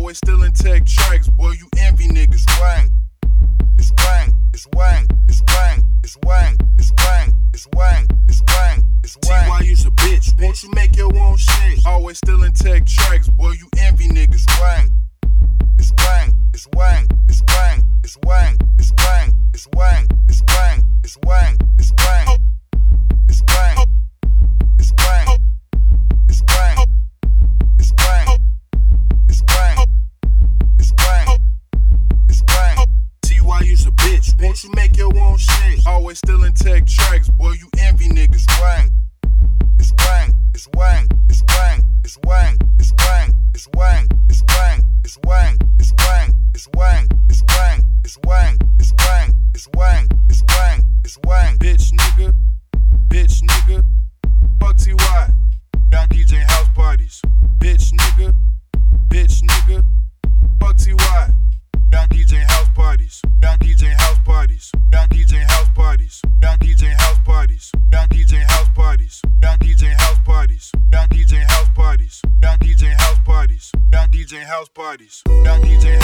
Always stealing tech tracks, boy, you envy niggas. Wang. It's wang, it's wang, it's wang, it's wang, it's wang, it's wang, it's wang, it's wang. Why you's a bitch? Won't you make your own shit? Always stealing tech tracks, boy, you envy niggas. Wang. It's wang, it's wang, it's wang, it's wang, it's wang, it's wang, it's wang, it's wang, it's wang, it's wang, it's wang, it's wang, it's wang, it's wang, it's wang, it's wang. See why you's a bitch? Won't you make your own shit? Always stealing tech tracks, boy, you envy niggas. Wang. It's wang, it's wang, it's wang, it's wang, it's wang, it's wang, it's wang, it's wang, it's wang, it's wang, it's wang, it's wang, it's wang, it's wang, it's wang, it's wang. Bitch nigga, bitch nigga, fuck TY, got DJ house parties. Bitch nigga, fuck TY, got DJ house parties, got DJ house parties, got DJ house parties, got DJ house parties, got DJ house parties, got DJ house parties, got DJ house parties, got DJ house parties, got DJ house parties, got DJ